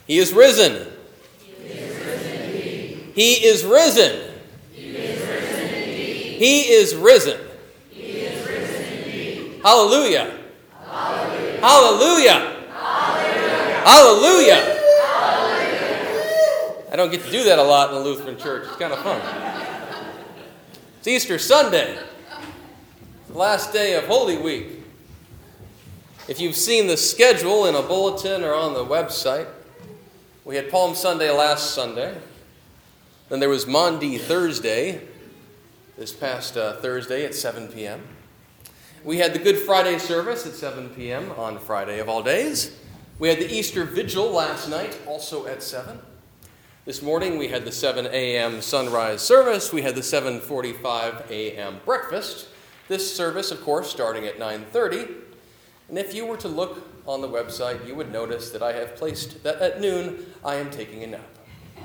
He is risen. He is risen indeed. He is risen. He is risen indeed. He is risen. He is risen indeed. Hallelujah. Hallelujah. Hallelujah. Hallelujah. Hallelujah. Hallelujah. I don't get to do that a lot in the Lutheran church. It's kind of fun. It's Easter Sunday, the last day of Holy Week. If you've seen the schedule in a bulletin or on the website, we had Palm Sunday last Sunday. Then there was Maundy Thursday, this past Thursday at 7 p.m. We had the Good Friday service at 7 p.m. on Friday of all days. We had the Easter Vigil last night, also at 7. This morning we had the 7 a.m. sunrise service. We had the 7:45 a.m. breakfast. This service, of course, starting at 9:30. And if you were to look on the website, you would notice that I have placed that at noon I am taking a nap.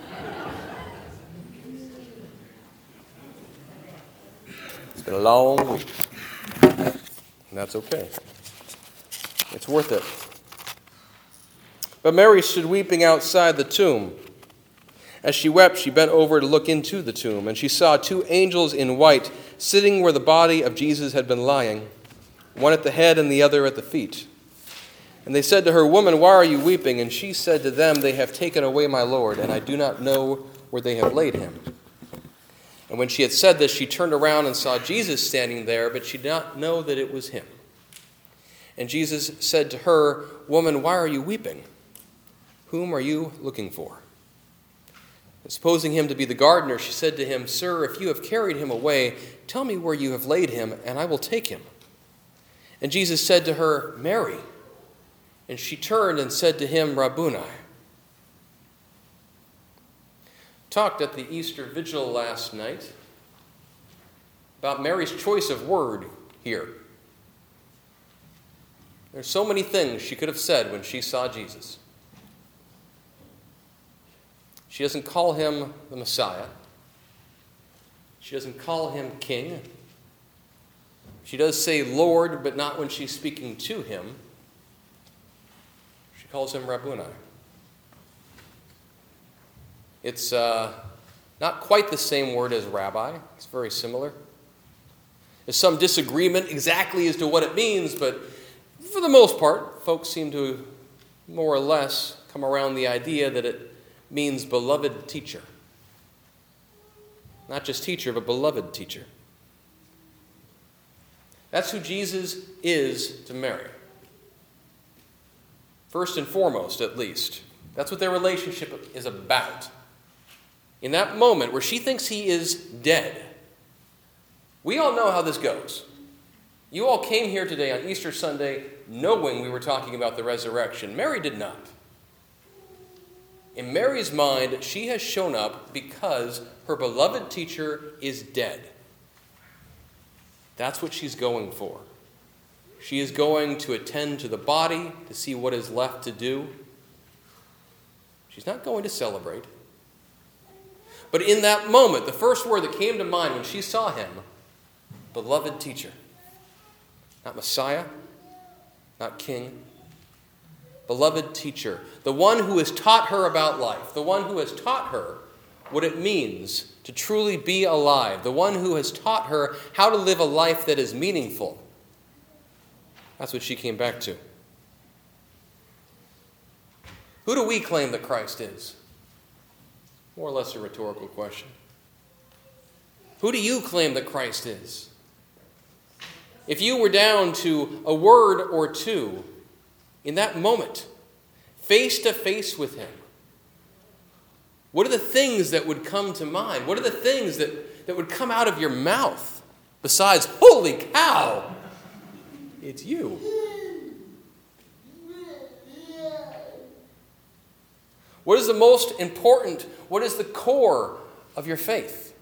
It's been a long week. And that's okay. It's worth it. But Mary stood weeping outside the tomb. As she wept, she bent over to look into the tomb, and she saw 2 angels in white sitting where the body of Jesus had been lying, one at the head and the other at the feet. And they said to her, "Woman, why are you weeping?" And she said to them, "They have taken away my Lord, and I do not know where they have laid him." And when she had said this, she turned around and saw Jesus standing there, but she did not know that it was him. And Jesus said to her, "Woman, why are you weeping? Whom are you looking for?" And supposing him to be the gardener, she said to him, "Sir, if you have carried him away, tell me where you have laid him, and I will take him." And Jesus said to her, "Mary." And she turned and said to him, "Rabboni." Talked at the Easter Vigil last night about Mary's choice of word here. There's so many things she could have said when she saw Jesus. She doesn't call him the Messiah. She doesn't call him King. She does say Lord, but not when she's speaking to him. She calls him Rabboni. It's not quite the same word as rabbi. It's very similar. There's some disagreement exactly as to what it means, but for the most part, folks seem to more or less come around the idea that it means beloved teacher. Not just teacher, but beloved teacher. That's who Jesus is to Mary. First and foremost, at least. That's what their relationship is about. In that moment where she thinks he is dead, we all know how this goes. You all came here today on Easter Sunday knowing we were talking about the resurrection. Mary did not. In Mary's mind, she has shown up because her beloved teacher is dead. That's what she's going for. She is going to attend to the body to see what is left to do. She's not going to celebrate. But in that moment, the first word that came to mind when she saw him, beloved teacher. Not Messiah, not King. Beloved teacher. The one who has taught her about life. The one who has taught her what it means to truly be alive. The one who has taught her how to live a life that is meaningful. That's what she came back to. Who do we claim that Christ is? More or less a rhetorical question. Who do you claim that Christ is? If you were down to a word or two in that moment, face to face with him, what are the things that would come to mind? What are the things that would come out of your mouth besides, "Holy cow, it's you"? What is the most important? What is the core of your faith?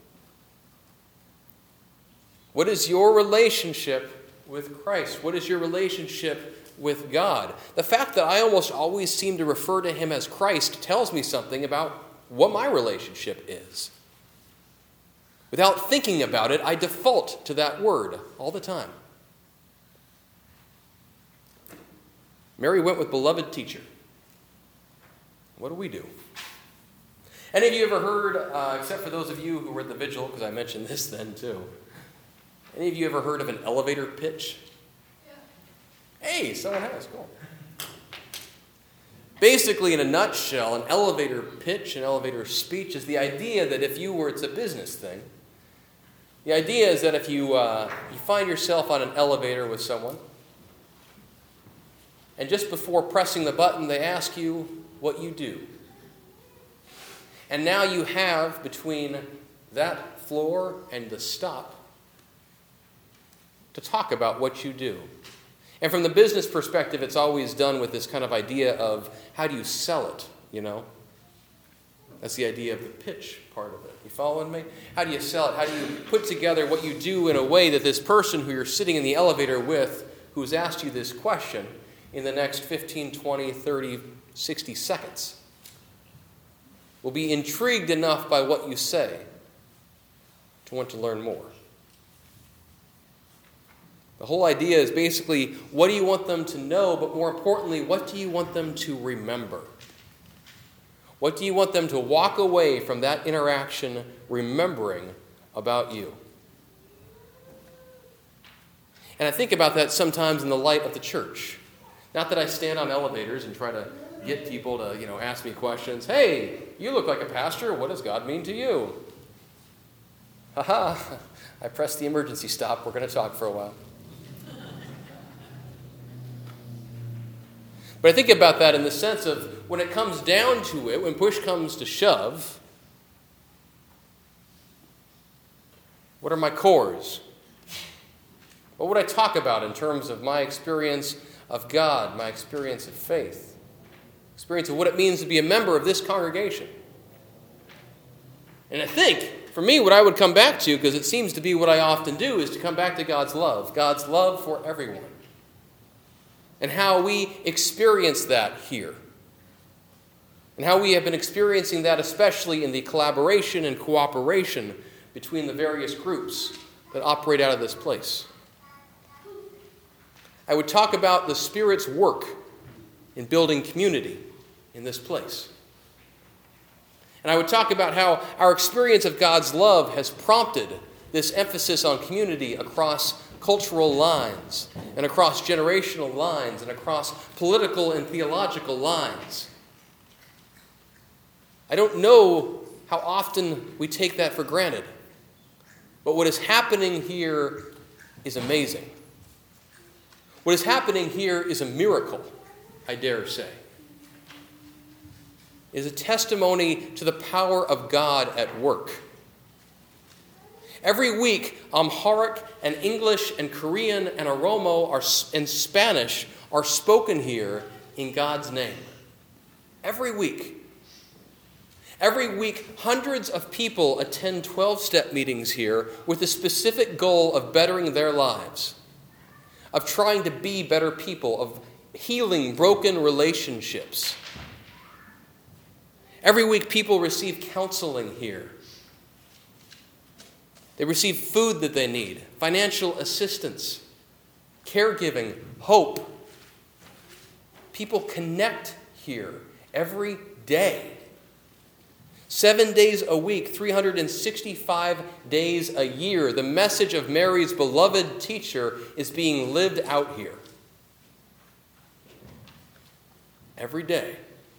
What is your relationship with Christ? What is your relationship with God? The fact that I almost always seem to refer to him as Christ tells me something about what my relationship is. Without thinking about it, I default to that word all the time. Mary went with beloved teacher. What do we do? Any of you ever heard, except for those of you who were at the vigil, because I mentioned this then too, any of you ever heard of an elevator pitch? Yeah. Hey, someone has. Cool. Basically, in a nutshell, an elevator pitch, an elevator speech is the idea that it's a business thing. The idea is that if you find yourself on an elevator with someone, and just before pressing the button, they ask you what you do. And now you have, between that floor and the stop, to talk about what you do. And from the business perspective, it's always done with this kind of idea of how do you sell it, you know? That's the idea of the pitch part of it. You following me? How do you sell it? How do you put together what you do in a way that this person who you're sitting in the elevator with, who's asked you this question, in the next 15, 20, 30, 60 seconds, will be intrigued enough by what you say to want to learn more. The whole idea is basically, what do you want them to know, but more importantly, what do you want them to remember? What do you want them to walk away from that interaction remembering about you? And I think about that sometimes in the light of the church. Not that I stand on elevators and try to get people to, ask me questions. Hey, you look like a pastor. What does God mean to you? Ha-ha. I pressed the emergency stop. We're going to talk for a while. But I think about that in the sense of when it comes down to it, when push comes to shove, what are my cores? What would I talk about in terms of my experience of God, my experience of faith, experience of what it means to be a member of this congregation? And I think, for me, what I would come back to, because it seems to be what I often do, is to come back to God's love for everyone. And how we experience that here. And how we have been experiencing that especially in the collaboration and cooperation between the various groups that operate out of this place. I would talk about the Spirit's work in building community in this place. And I would talk about how our experience of God's love has prompted this emphasis on community across cultural lines, and across generational lines, and across political and theological lines. I don't know how often we take that for granted, but what is happening here is amazing. What is happening here is a miracle, I dare say. It is a testimony to the power of God at work. Every week, Amharic and English and Korean and Oromo and Spanish are spoken here in God's name. Every week. Every week, hundreds of people attend 12-step meetings here with the specific goal of bettering their lives, of trying to be better people, of healing broken relationships. Every week, people receive counseling here. They receive food that they need, financial assistance, caregiving, hope. People connect here every day. 7 days a week, 365 days a year, the message of Mary's beloved teacher is being lived out here. Every day.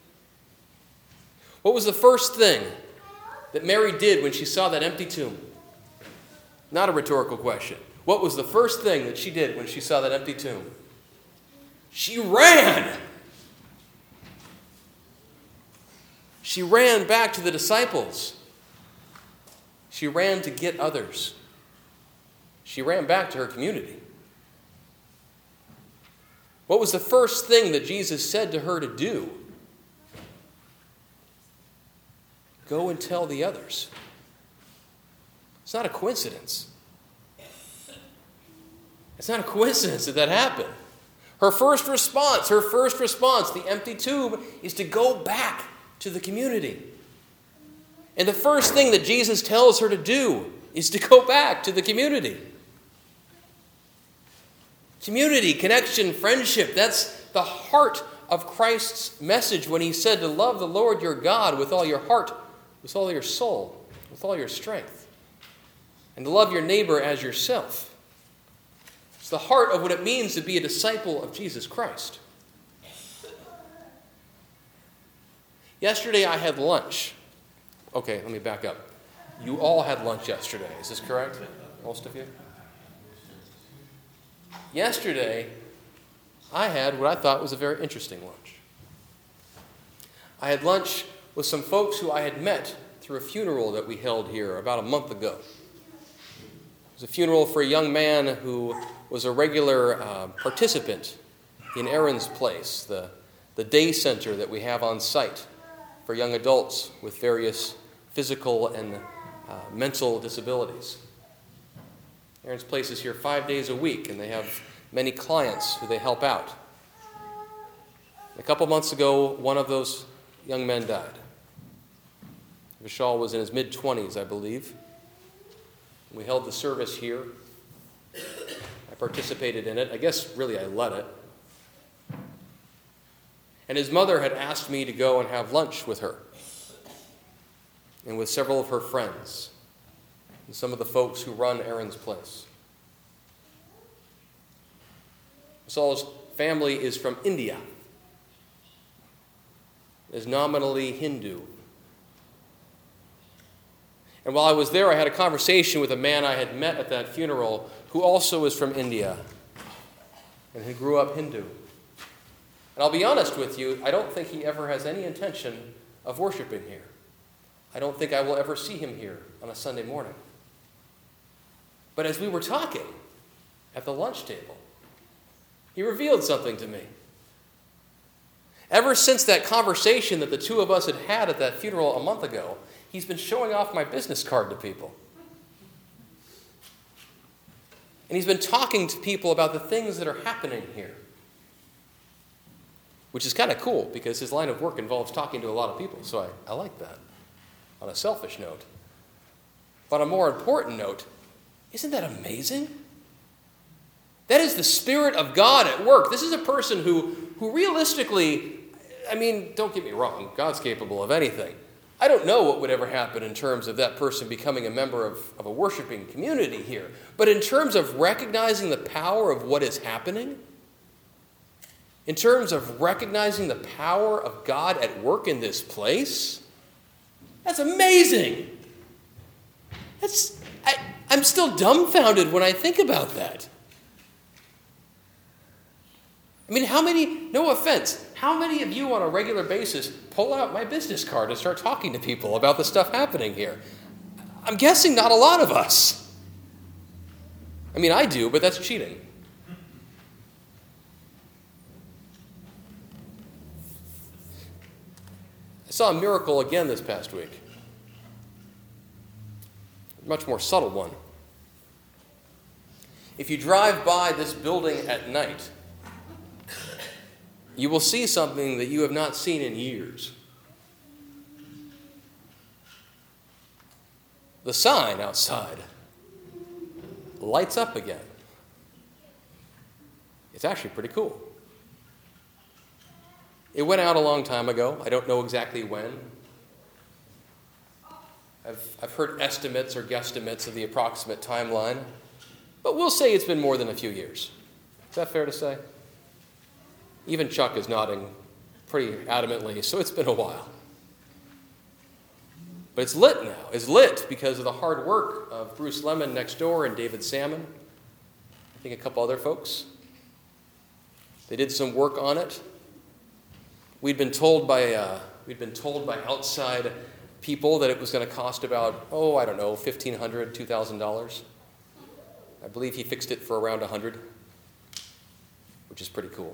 What was the first thing that Mary did when she saw that empty tomb? Not a rhetorical question. What was the first thing that she did when she saw that empty tomb? She ran. She ran back to the disciples. She ran to get others. She ran back to her community. What was the first thing that Jesus said to her to do? Go and tell the others. It's not a coincidence. It's not a coincidence that happened. Her first response, the empty tomb, is to go back to the community. And the first thing that Jesus tells her to do is to go back to the community. Community, connection, friendship, that's the heart of Christ's message when he said to love the Lord your God with all your heart, with all your soul, with all your strength, and to love your neighbor as yourself. It's the heart of what it means to be a disciple of Jesus Christ. Yesterday I had lunch. Okay, let me back up. You all had lunch yesterday. Is this correct? Most of you? Yesterday, I had what I thought was a very interesting lunch. I had lunch with some folks who I had met through a funeral that we held here about a month ago. It was a funeral for a young man who was a regular participant in Aaron's Place, the day center that we have on site for young adults with various physical and mental disabilities. Aaron's Place is here 5 days a week, and they have many clients who they help out. A couple months ago, one of those young men died. Vishal was in his mid-20s, I believe. We held the service here. I participated in it. I guess, really, I led it. And his mother had asked me to go and have lunch with her and with several of her friends and some of the folks who run Aaron's Place. Saul's family is from India, is nominally Hindu. And while I was there, I had a conversation with a man I had met at that funeral who also is from India and who grew up Hindu. And I'll be honest with you, I don't think he ever has any intention of worshiping here. I don't think I will ever see him here on a Sunday morning. But as we were talking at the lunch table, he revealed something to me. Ever since that conversation that the two of us had had at that funeral a month ago, he's been showing off my business card to people. And he's been talking to people about the things that are happening here. Which is kind of cool because his line of work involves talking to a lot of people. So I like that on a selfish note. But on a more important note, isn't that amazing? That is the Spirit of God at work. This is a person who realistically, I mean, don't get me wrong, God's capable of anything. I don't know what would ever happen in terms of that person becoming a member of a worshiping community here. But in terms of recognizing the power of what is happening, in terms of recognizing the power of God at work in this place, that's amazing. I'm still dumbfounded when I think about that. I mean, no offense, how many of you on a regular basis pull out my business card and start talking to people about the stuff happening here? I'm guessing not a lot of us. I mean, I do, but that's cheating. I saw a miracle again this past week. A much more subtle one. If you drive by this building at night, you will see something that you have not seen in years. The sign outside lights up again. It's actually pretty cool. It went out a long time ago. I don't know exactly when. I've heard estimates or guesstimates of the approximate timeline, but we'll say it's been more than a few years. Is that fair to say? Even Chuck is nodding pretty adamantly, so it's been a while. But it's lit now. It's lit because of the hard work of Bruce Lemon next door and David Salmon. I think a couple other folks. They did some work on it. We'd been told by outside people that it was going to cost about, $1,500, $2,000. I believe he fixed it for around $100, which is pretty cool.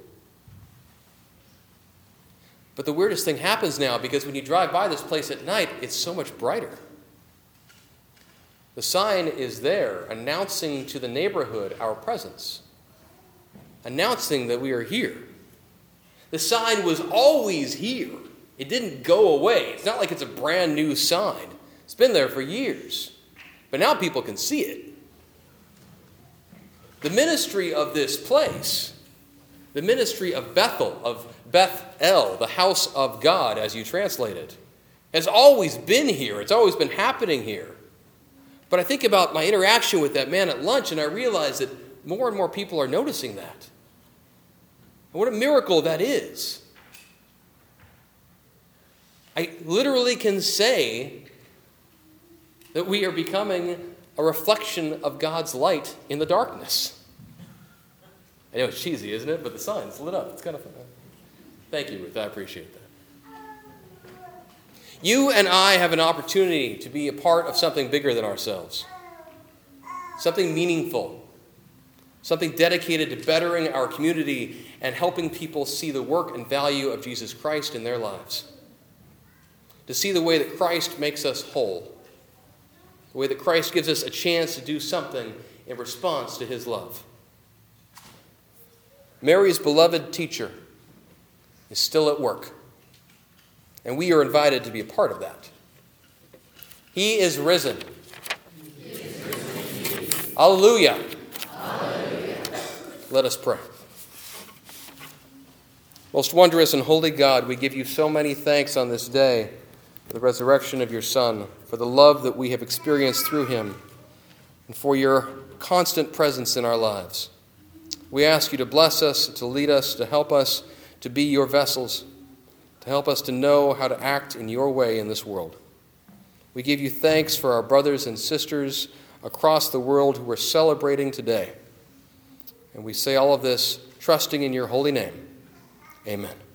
But the weirdest thing happens now because when you drive by this place at night, it's so much brighter. The sign is there announcing to the neighborhood our presence, announcing that we are here. The sign was always here. It didn't go away. It's not like it's a brand new sign. It's been there for years. But now people can see it. The ministry of this place, The ministry of Bethel, of Beth-El, the house of God, as you translate it, has always been here. It's always been happening here. But I think about my interaction with that man at lunch, and I realize that more and more people are noticing that. And what a miracle that is. I literally can say that we are becoming a reflection of God's light in the darkness. I know it's cheesy, isn't it? But the sun's lit up. It's kind of fun. Thank you, Ruth. I appreciate that. You and I have an opportunity to be a part of something bigger than ourselves. Something meaningful. Something dedicated to bettering our community and helping people see the work and value of Jesus Christ in their lives. To see the way that Christ makes us whole. The way that Christ gives us a chance to do something in response to his love. Mary's beloved teacher is still at work. And we are invited to be a part of that. He is risen. He is risen indeed. Hallelujah. Hallelujah. Let us pray. Most wondrous and holy God, we give you so many thanks on this day for the resurrection of your Son, for the love that we have experienced through him, and for your constant presence in our lives. We ask you to bless us, to lead us, to help us to be your vessels, to help us to know how to act in your way in this world. We give you thanks for our brothers and sisters across the world who are celebrating today. And we say all of this trusting in your holy name. Amen.